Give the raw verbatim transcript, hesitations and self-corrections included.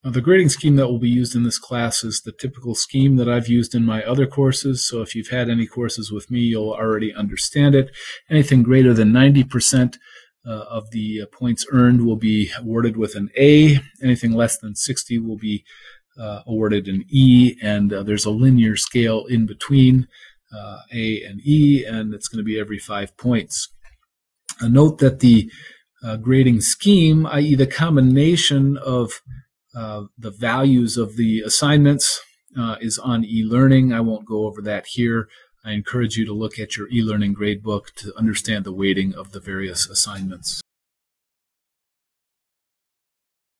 Uh, the grading scheme that will be used in this class is the typical scheme that I've used in my other courses. So if you've had any courses with me, you'll already understand it. Anything greater than ninety percent uh, of the points earned will be awarded with an A. Anything less than sixty will be uh, awarded an E. And uh, there's a linear scale in between uh, A and E, and it's going to be every five points. Uh, note that the uh, grading scheme, that is the combination of Uh, the values of the assignments uh, is on eLearning. I won't go over that here. I encourage you to look at your eLearning gradebook to understand the weighting of the various assignments.